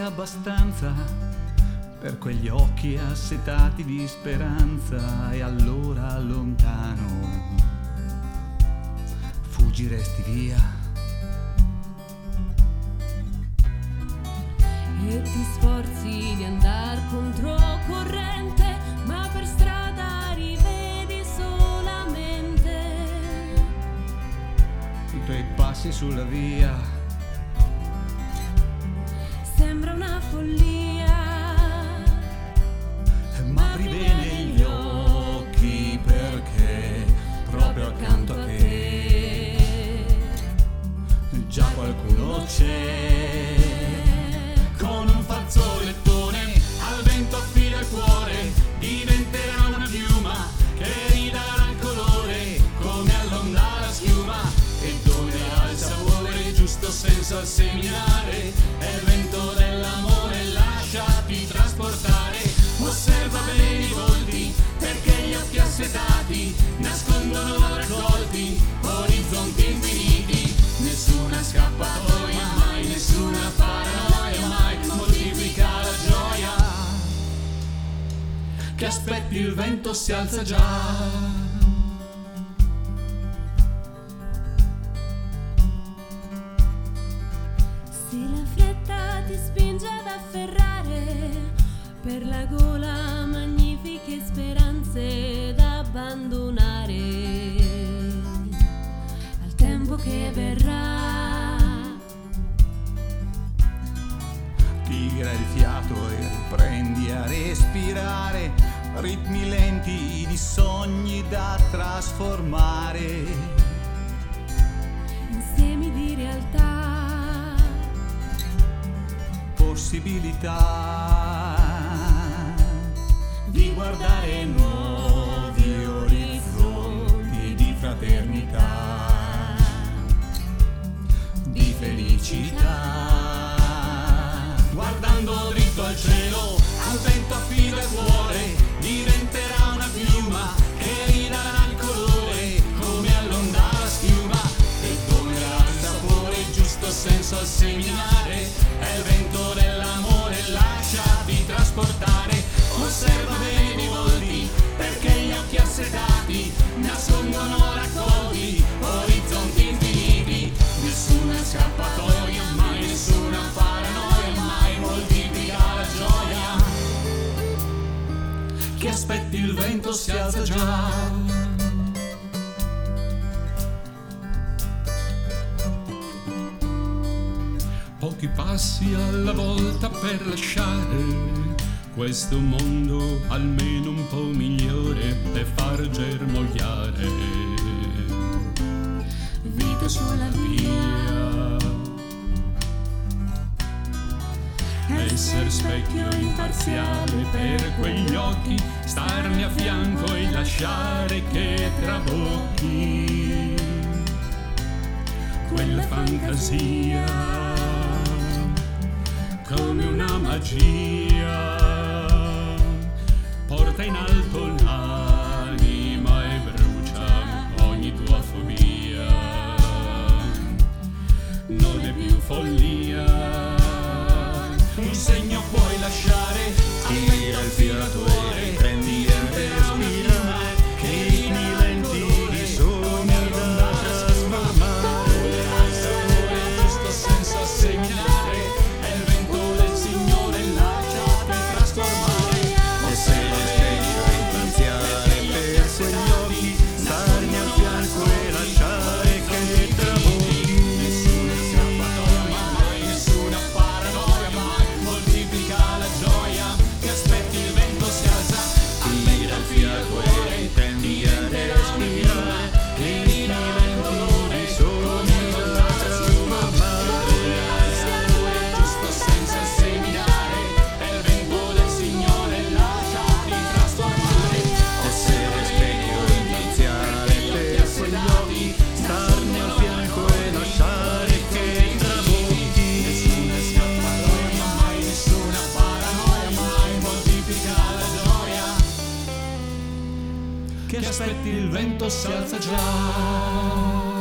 abbastanza per quegli occhi assetati di speranza, e allora lontano fuggiresti via. E ti sforzi di andar controcorrente, ma per strada rivedi solamente I tuoi passi sulla via. Sembra una follia, Ma apri bene gli occhi, perché proprio accanto a te già qualcuno c'è. Con un fazzolettone al vento affida il cuore, diventerà una piuma che ridarà il colore come all'onda la schiuma, e donerà il sapore, il giusto senso al seminare. È il vento dell'amore, lasciati trasportare. Osserva bene i volti, perché gli occhi assetati nascondono raccolti orizzonti infiniti. Nessuna scappatoia, mai nessuna paranoia, mai moltiplica la gioia. Che aspetti il vento si alza già. se la fretta ti spinge ad afferrare per la gola magnifiche speranze da abbandonare al tempo che verrà. Tira il fiato e riprendi a respirare, ritmi lenti di sogni da trasformare In semi di realtà, possibilità di guardare nuovi orizzonti di fraternità, di felicità. Guardando dritto al cielo, al vento affida il cuore, diventerà una piuma che ridarà il colore come all'onda la schiuma, e donerà il sapore, il giusto senso al seminare. È il vento dell'amore, lasciati trasportare. Osserva bene i volti, perché gli occhi assetati nascondono raccolti orizzonti infiniti. Nessuna scappatoia, mai nessuna paranoia, mai moltiplica la gioia. Che aspetti il vento si alza già. Pochi passi alla volta per lasciare questo mondo almeno un po' migliore e far germogliare vita sulla via. Essere specchio imparziale per quegli occhi, starne a fianco e lasciare che trabocchi quella fantasia come una magia. Porta in alto l'anima e brucia ogni tua fobia. Non è più follia. Un segno puoi lasciare, tira il filatore, prendi a respirare, che i lenti di sogni da trasformare. Il sapore, il giusto senso a seminare. È il vento del Signore, lasciati trasformare. Essere specchio imparziale per quegli occhi, starne a fianco e lasciare che trabocchi. Nessuna scappatoia, mai nessuna paranoia, mai moltiplica la gioia. Che aspetti il vento si alza, tira il fiato e prendi a respirare, che i venti di sogni da trasformare. Il giusto senso a seminare, è il vento del Signore, lasciati trasformare. Essere specchio imparziale per quegli occhi, starne al fianco e lasciare che trabocchi. Nessuna scappatoia, mai nessuna paranoia, mai moltiplica la gioia. Che aspetti il vento si alza già.